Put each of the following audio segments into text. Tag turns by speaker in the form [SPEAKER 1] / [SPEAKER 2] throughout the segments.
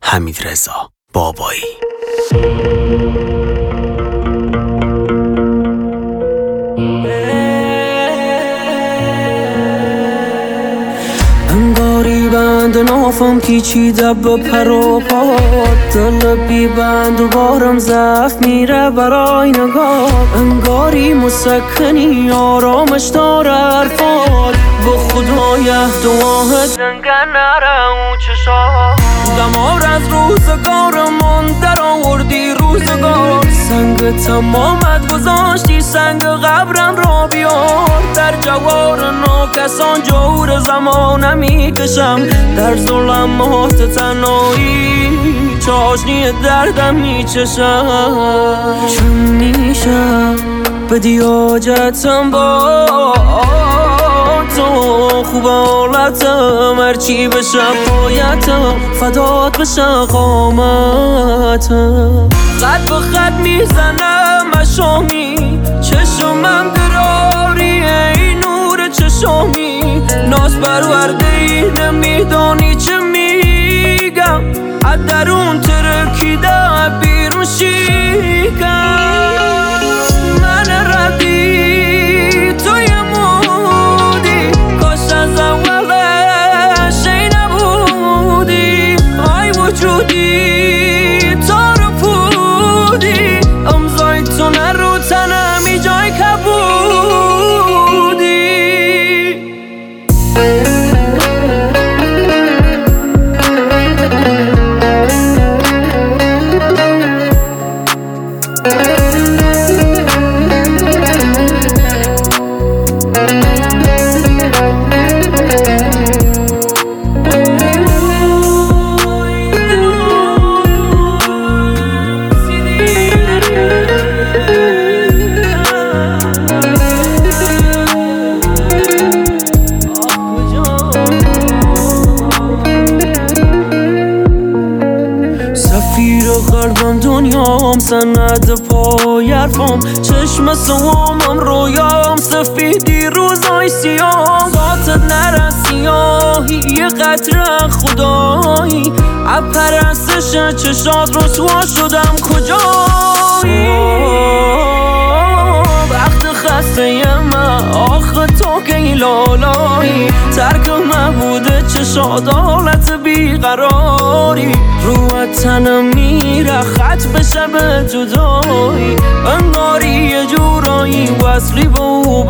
[SPEAKER 1] حمیدرضا بابایی.
[SPEAKER 2] انگاری بند نافم پیچیده به پر و پات، دل بی بند و بارم ضعف میره برای نگاه. انگاری مسکنی آرامش داره حرفات، به خدای دعاهت زنگه نره اون چشا. دمار از روزگارمون در آوردی روزگار، سنگ تمامت گذاشتی سنگ قبرم را بیار. در جوار ناکسان جور زمان میکشم، در ظلمات تنهایی چاشنی دردم میچشم. چون میشه بدی حاجتم با تو، خوب حالتم هرچی بشه پایتم، فدات بشه قامتم. خط به خط میزنم مشامی، چشمم دراری ای نور چشامی. ناز پرورده ای نمیدانی چه میگم، از درون ترکیده بیرون شیکم. من ردی توی مودی، کاش از اولش ای نبودی. آی وجودی تا رو پودی، امضای تو نرو تنمی جای کبودی. قلبم دنیام سند پای حرفام، چشم سوامم رویام، سفیدی روزای سیام. ذاتت نره سیاهی یه قطره خدایی، پرستش چشات رسوا شدم کجایی. وقت خسته من آخه تو که لالایی، ترک مبوده چشات حالت بیقراری. روحت تنم میره خط بشه به جدایی، انگاری یه جورایی وصلی به او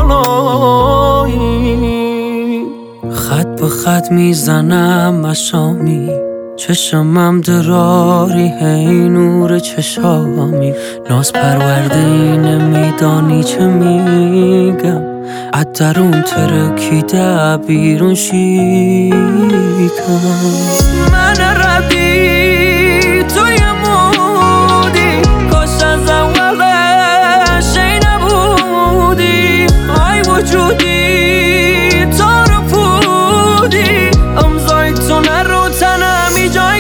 [SPEAKER 2] بالایی. خط به خط میزنم مشامی، چشمم دراری هی نور چشامی. ناز پرورده ای نمیدانی چه میگم، از درون ترکیده بیرون شیکم. من ردی توی مودی، کاش از اولش ای نبودی. آی وجودی تا رو پودی، امضای تو نرو تنمی جای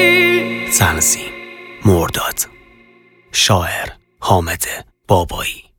[SPEAKER 2] کبودی.
[SPEAKER 1] تنظیم مرداد، شاعر حامد بابایی.